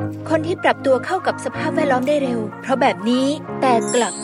คนที่ปรับตัวเข้ากับสภาพแวดล้อมได้เร็วเพราะแบบนี้แต่กลับ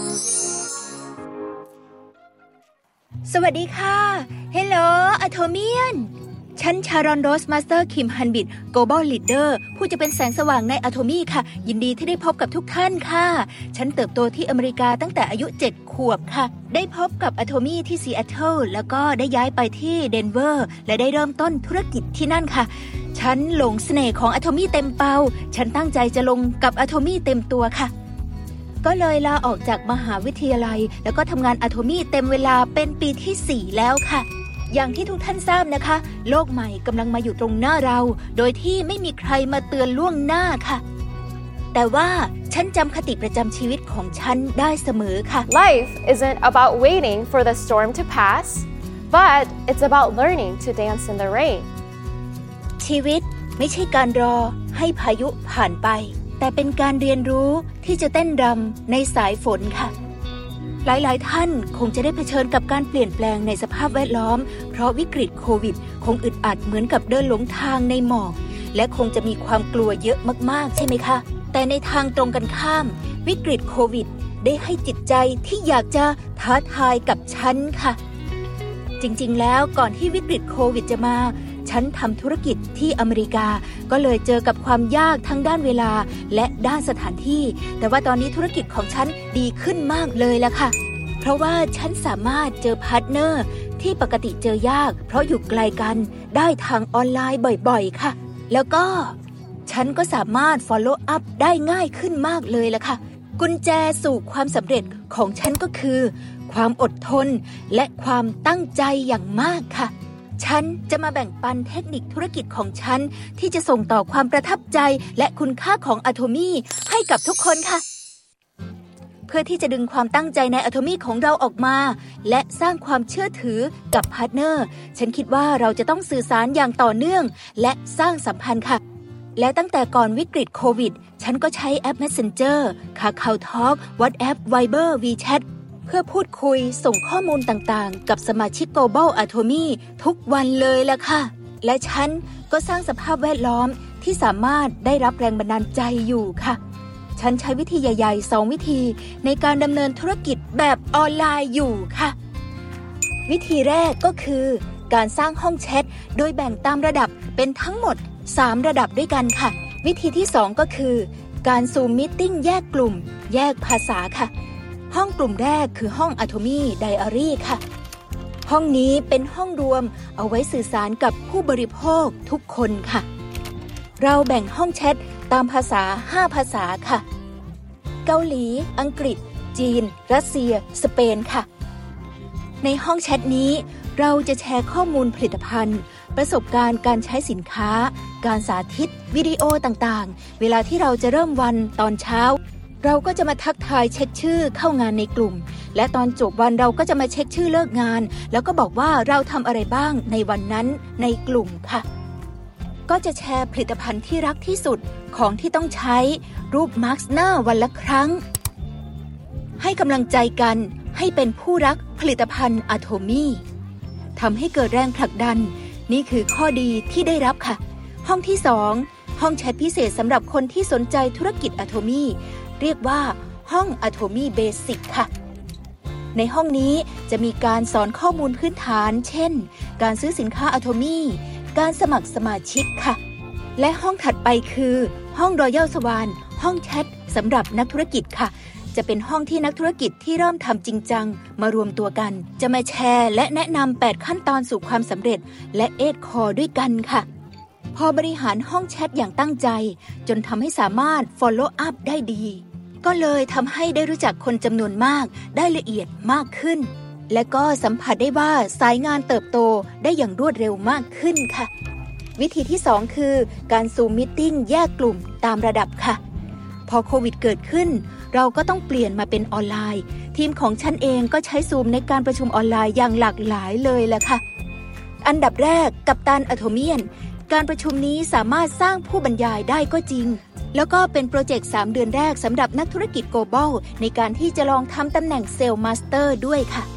สวัสดีค่ะ Hello Atomian ฉันชารอนโรสมาสเตอร์คิมฮันบิท Global Leader ผู้จะเป็นแสงสว่างใน Atomy ค่ะยินดีที่ได้พบกับทุกท่านค่ะฉันเติบโตที่อเมริกาตั้งแต่อายุ7 ขวบค่ะได้พบกับ Atomy ที่ซีแอตเทิลแล้วก็ได้ย้ายไปที่เดนเวอร์และได้เริ่มต้นธุรกิจที่นั่นค่ะฉันหลงเสน่ห์ของ Atomy เต็มเป่าฉันตั้งใจจะลงกับ Atomy เต็มตัวค่ะก็เลยลาออกจากมหาวิทยาลัยแล้วก็ทำงาน Atomy เต็มเวลาเป็นปีที่4แล้วค่ะอย่างที่ทุกท่านทราบนะคะโลกใหม่กำลังมาอยู่ตรงหน้าเราโดยที่ไม่มีใครมาเตือนล่วงหน้าค่ะแต่ว่าฉันจำคติประจำชีวิตของฉันได้เสมอค่ะ Life isn't about waiting for the storm to pass, but it's about learning to dance in the rain. ชีวิตไม่ใช่การรอให้พายุผ่านไปแต่เป็นการเรียนรู้ที่จะเต้นรำในสายฝนค่ะหลายๆท่านคงจะได้เผชิญกับการเปลี่ยนแปลงในสภาพแวดล้อมเพราะวิกฤตโควิดคงอึดอัดเหมือนกับเดินหลงทางในหมอกและคงจะมีความกลัวเยอะมากๆใช่ไหมคะแต่ในทางตรงกันข้ามวิกฤตโควิดได้ให้จิตใจที่อยากจะท้าทายกับฉันค่ะจริงๆแล้วก่อนที่วิกฤตโควิดจะมาฉันทำธุรกิจที่อเมริกาก็เลยเจอกับความยากทั้งด้านเวลาและด้านสถานที่แต่ว่าตอนนี้ธุรกิจของฉันดีขึ้นมากเลยละค่ะเพราะว่าฉันสามารถเจอพาร์ทเนอร์ที่ปกติเจอยากเพราะอยู่ไกลกันได้ทางออนไลน์บ่อยๆค่ะแล้วก็ฉันก็สามารถ follow up ได้ง่ายขึ้นมากเลยละค่ะกุญแจสู่ความสำเร็จของฉันก็คือความอดทนและความตั้งใจอย่างมากค่ะฉันจะมาแบ่งปันเทคนิคธุรกิจของฉันที่จะส่งต่อความประทับใจและคุณค่าของ Atomy ให้กับทุกคนค่ะเพื่อที่จะดึงความตั้งใจใน Atomy ของเราออกมาและสร้างความเชื่อถือกับพาร์ทเนอร์ฉันคิดว่าเราจะต้องสื่อสารอย่างต่อเนื่องและสร้างสัมพันธ์ค่ะและตั้งแต่ก่อนวิกฤตโควิดฉันก็ใช้แอป Messenger KakaoTalk WhatsApp Viber WeChatเพื่อพูดคุยส่งข้อมูลต่างๆกับสมาชิก Global Atomy ทุกวันเลยล่ะค่ะและฉันก็สร้างสภาพแวดล้อมที่สามารถได้รับแรงบันดาลใจอยู่ค่ะฉันใช้วิธีใหญ่ๆ2 วิธีในการดำเนินธุรกิจแบบออนไลน์อยู่ค่ะวิธีแรกก็คือการสร้างห้องแชทโดยแบ่งตามระดับเป็นทั้งหมด3 ระดับด้วยกันค่ะวิธีที่2ก็คือการซูมมีตติ้งแยกกลุ่มแยกภาษาค่ะห้องกลุ่มแรกคือห้อง Atomy Diary ค่ะห้องนี้เป็นห้องรวมเอาไว้สื่อสารกับผู้บริโภคทุกคนค่ะเราแบ่งห้องแชทตามภาษา5 ภาษาค่ะเกาหลีอังกฤษจีนรัสเซียสเปนค่ะในห้องแชทนี้เราจะแชร์ข้อมูลผลิตภัณฑ์ประสบการณ์การใช้สินค้าการสาธิตวิดีโอต่างๆเวลาที่เราจะเริ่มวันตอนเช้าเราก็จะมาทักทายเช็คชื่อเข้างานในกลุ่มและตอนจบวันเราก็จะมาเช็คชื่อเลิกงานแล้วก็บอกว่าเราทำอะไรบ้างในวันนั้นในกลุ่มค่ะก็จะแชร์ผลิตภัณฑ์ที่รักที่สุดของที่ต้องใช้รูปมาร์คหน้าวันละครั้งให้กำลังใจกันให้เป็นผู้รักผลิตภัณฑ์ Atomy ทำให้เกิดแรงผลักดันนี่คือข้อดีที่ได้รับค่ะห้องที่2ห้องแชทพิเศษสำหรับคนที่สนใจธุรกิจ Atomyเรียกว่าห้อง Atomy Basic ค่ะในห้องนี้จะมีการสอนข้อมูลพื้นฐานเช่นการซื้อสินค้า Atomy การสมัครสมาชิกค่ะและห้องถัดไปคือห้อง Royal Swan ห้องแชทสำหรับนักธุรกิจค่ะจะเป็นห้องที่นักธุรกิจที่เริ่มทำจริงจังมารวมตัวกันจะมาแชร์และแนะนำ8 ขั้นตอนสู่ความสำเร็จและ8 ข้อด้วยกันค่ะพอบริหารห้องแชทอย่างตั้งใจจนทำให้สามารถ follow up ได้ดีก็เลยทำให้ได้รู้จักคนจำนวนมากได้ละเอียดมากขึ้นและก็สัมผัสได้ว่าสายงานเติบโตได้อย่างรวดเร็วมากขึ้นค่ะวิธีที่2คือการซูมมีตติ้งแยกกลุ่มตามระดับค่ะพอโควิดเกิดขึ้นเราก็ต้องเปลี่ยนมาเป็นออนไลน์ทีมของฉันเองก็ใช้ซูมในการประชุมออนไลน์อย่างหลากหลายเลยล่ะค่ะอันดับแรกกัปตัน Atomian การประชุมนี้สามารถสร้างผู้บรรยายได้ก็จริงแล้วก็เป็นโปรเจกต์3 เดือนแรกสำหรับนักธุรกิจ Global ในการที่จะลองทำตำแหน่งเซลล์มาสเตอร์ด้วยค่ะ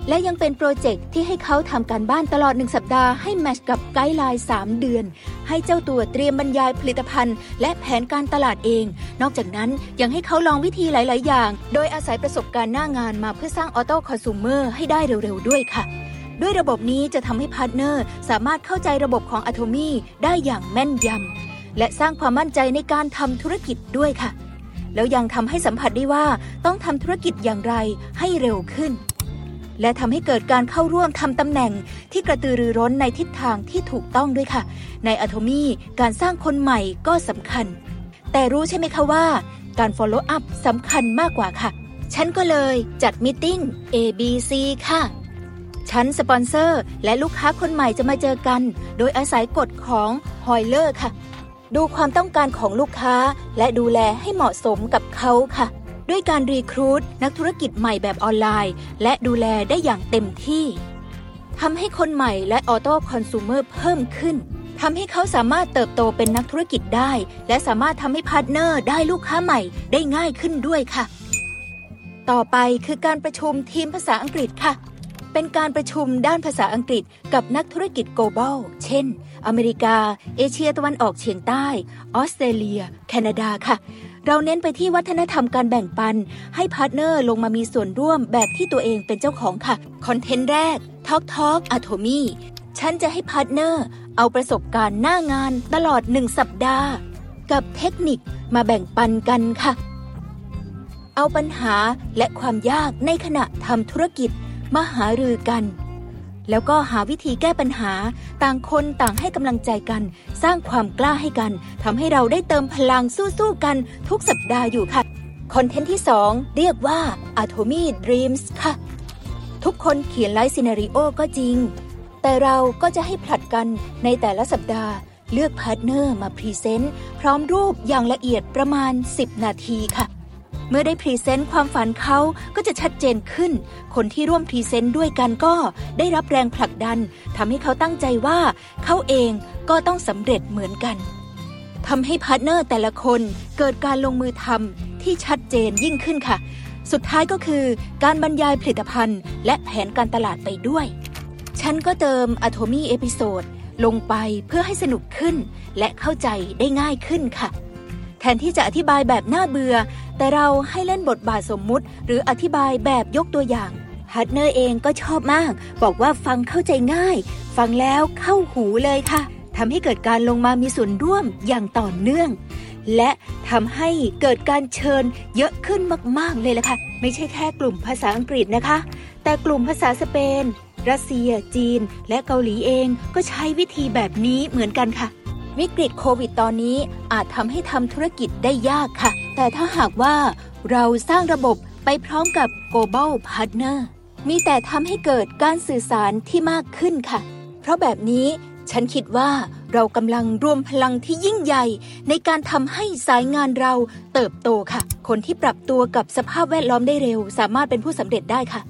และยังเป็นโปรเจกต์ที่ให้เขาทำการบ้านตลอด1สัปดาห์ให้แมทช์กับไกด์ไลน์3 เดือนให้เจ้าตัวเตรียมบรรยายผลิตภัณฑ์และแผนการตลาดเองนอกจากนั้นยังให้เขาลองวิธีหลายๆอย่างโดยอาศัยประสบการณ์หน้างานมาเพื่อสร้างออโต้คอน sumer ให้ได้เร็วๆด้วยค่ะด้วยระบบนี้จะทำให้พาร์ทเนอร์สามารถเข้าใจระบบของ Atomy ได้อย่างแม่นยำและสร้างความมั่นใจในการทำธุรกิจด้วยค่ะแล้วยังทำให้สัมผัสได้ว่าต้องทำธุรกิจอย่างไรให้เร็วขึ้นและทำให้เกิดการเข้าร่วมทำตำแหน่งที่กระตือรือร้นในทิศทางที่ถูกต้องด้วยค่ะใน Atomy การสร้างคนใหม่ก็สำคัญแต่รู้ใช่ไหมคะว่าการ follow up สำคัญมากกว่าค่ะฉันก็เลยจัดมีตติ้ง ABC ค่ะฉันสปอนเซอร์และลูกค้าคนใหม่จะมาเจอกันโดยอาศัยกฎของฮอยเลอร์ค่ะดูความต้องการของลูกค้าและดูแลให้เหมาะสมกับเขาค่ะด้วยการรีครูทนักธุรกิจใหม่แบบออนไลน์และดูแลได้อย่างเต็มที่ทำให้คนใหม่และออโต้คอน sumer เพิ่มขึ้นทำให้เขาสามารถเติบโตเป็นนักธุรกิจได้และสามารถทำให้พาร์ทเนอร์ได้ลูกค้าใหม่ได้ง่ายขึ้นด้วยค่ะต่อไปคือการประชุมทีมภาษาอังกฤษค่ะเป็นการประชุมด้านภาษาอังกฤษกับนักธุรกิจ global เช่นอเมริกาเอเชียตะวันออกเฉียงใต้ออสเตรเลียแคนาดาค่ะเราเน้นไปที่วัฒนธรรมการแบ่งปันให้พาร์ทเนอร์ลงมามีส่วนร่วมแบบที่ตัวเองเป็นเจ้าของค่ะคอนเทนต์แรก Talk Atomy ฉันจะให้พาร์ทเนอร์เอาประสบการณ์หน้างานตลอด1สัปดาห์กับเทคนิคมาแบ่งปันกันค่ะเอาปัญหาและความยากในขณะทำธุรกิจมาหารือกันแล้วก็หาวิธีแก้ปัญหาต่างคนต่างให้กำลังใจกันสร้างความกล้าให้กันทำให้เราได้เติมพลังสู้ๆกันทุกสัปดาห์อยู่ค่ะคอนเทนต์ที่2เรียกว่า Atomy Dreams ค่ะทุกคนเขียนไลฟ์ซีนาริโอก็จริงแต่เราก็จะให้ผลัดกันในแต่ละสัปดาห์เลือกพาร์ทเนอร์มาพรีเซนต์พร้อมรูปอย่างละเอียดประมาณ10 นาทีค่ะเมื่อได้พรีเซนต์ความฝันเขาก็จะชัดเจนขึ้นคนที่ร่วมพรีเซนต์ด้วยกันก็ได้รับแรงผลักดันทำให้เขาตั้งใจว่าเขาเองก็ต้องสำเร็จเหมือนกันทำให้พาร์ทเนอร์แต่ละคนเกิดการลงมือทำที่ชัดเจนยิ่งขึ้นค่ะสุดท้ายก็คือการบรรยายผลิตภัณฑ์และแผนการตลาดไปด้วยฉันก็เติม Atomy เอพิโซดลงไปเพื่อให้สนุกขึ้นและเข้าใจได้ง่ายขึ้นค่ะแทนที่จะอธิบายแบบน่าเบื่อแต่เราให้เล่นบทบาทสมมุติหรืออธิบายแบบยกตัวอย่างพาร์ทเนอร์เองก็ชอบมากบอกว่าฟังเข้าใจง่ายฟังแล้วเข้าหูเลยค่ะทำให้เกิดการลงมามีส่วนร่วมอย่างต่อเนื่องและทำให้เกิดการเชิญเยอะขึ้นมากๆเลยล่ะค่ะไม่ใช่แค่กลุ่มภาษาอังกฤษนะคะแต่กลุ่มภาษาสเปนรัสเซียจีนและเกาหลีเองก็ใช้วิธีแบบนี้เหมือนกันค่ะวิกฤตโควิดตอนนี้อาจทำให้ทำธุรกิจได้ยากค่ะแต่ถ้าหากว่าเราสร้างระบบไปพร้อมกับ Global Partner มีแต่ทำให้เกิดการสื่อสารที่มากขึ้นค่ะเพราะแบบนี้ฉันคิดว่าเรากำลังรวมพลังที่ยิ่งใหญ่ในการทำให้สายงานเราเติบโตค่ะคนที่ปรับตัวกับสภาพแวดล้อมได้เร็วสามารถเป็นผู้สำเร็จได้ค่ะ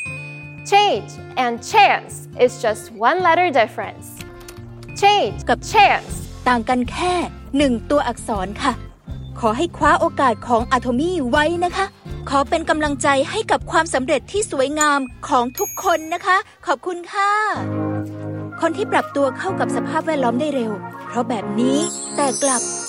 Change and chance is just one letter difference. Change กับ chance ต่างกันแค่1ตัวอักษรค่ะขอให้คว้าโอกาสของ Atomy ไว้นะคะขอเป็นกำลังใจให้กับความสำเร็จที่สวยงามของทุกคนนะคะขอบคุณค่ะคนที่ปรับตัวเข้ากับสภาพแวดล้อมได้เร็วเพราะแบบนี้แต่กลับ